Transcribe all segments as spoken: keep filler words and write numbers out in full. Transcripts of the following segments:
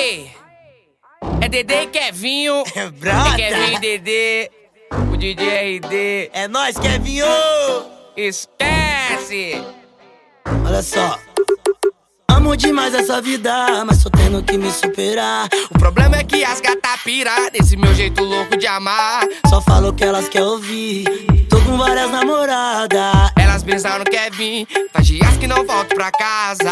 Aê! É Dedê e Kevinho. É brota. É Kevinho e Dedê. O D J R D. É nóis, Kevinho! Esquece! Olha só. Amo demais essa vida, mas tô tendo que me superar. O problema é que as gata pira desse meu jeito louco de amar. Só falo o que elas querem ouvir. Tô com várias namoradas. Elas pensaram no Kevin, faz dias que não volto pra casa.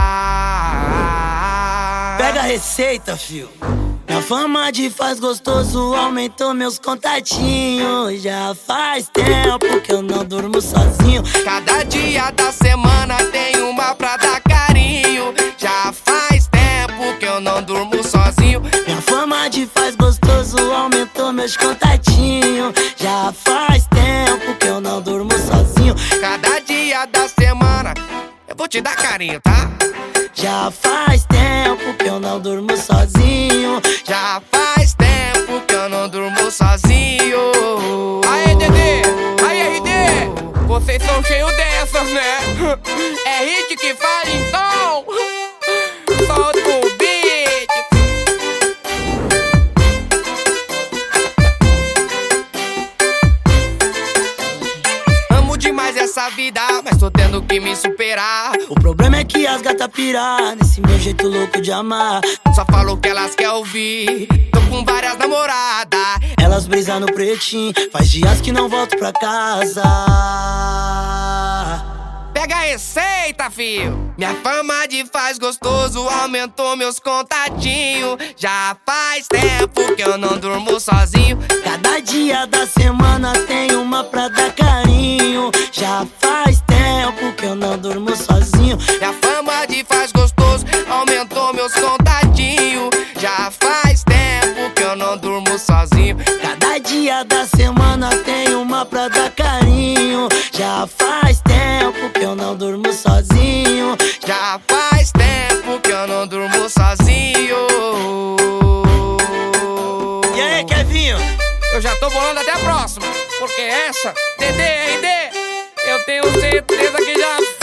Pega a receita, fio. Minha fama de faz gostoso aumentou meus contatinhos. Já faz tempo que eu não durmo sozinho. Cada dia da semana tem uma pra dar carinho. Já faz tempo que eu não durmo sozinho. Minha fama de faz gostoso aumentou meus contatinhos. Já faz tempo que eu não durmo sozinho. Cada dia da semana eu vou te dar carinho, tá? Já faz tempo que eu não durmo sozinho. Já faz tempo que eu não durmo sozinho. Aê, Dedê! Aê, R D! Vocês são cheios dessas, né? É hit que fala então! Solta o beat! Amo demais essa vida, mas tô tendo que me superar. O problema é que as gata pirar nesse meu jeito louco de amar. Só falo o que elas querem ouvir. Tô com várias namoradas. Elas brisam no pretinho, faz dias que não volto pra casa. Pega a receita, fio. Minha fama de faz gostoso aumentou meus contatinhos. Já faz tempo que eu não durmo sozinho. Cada dia da semana tem uma pra dar carinho. Já faz tempo que eu não durmo sozinho. Minha fama de faz gostoso aumentou meus contatinhos. Já faz tempo que eu não durmo sozinho. Cada dia da semana tem uma pra dar carinho. Já faz tempo que eu não durmo sozinho. Já faz tempo que eu não durmo sozinho. E aí, Kevinho? Eu já tô bolando até a próxima, porque essa, Dedê, R D, eu tenho certeza que já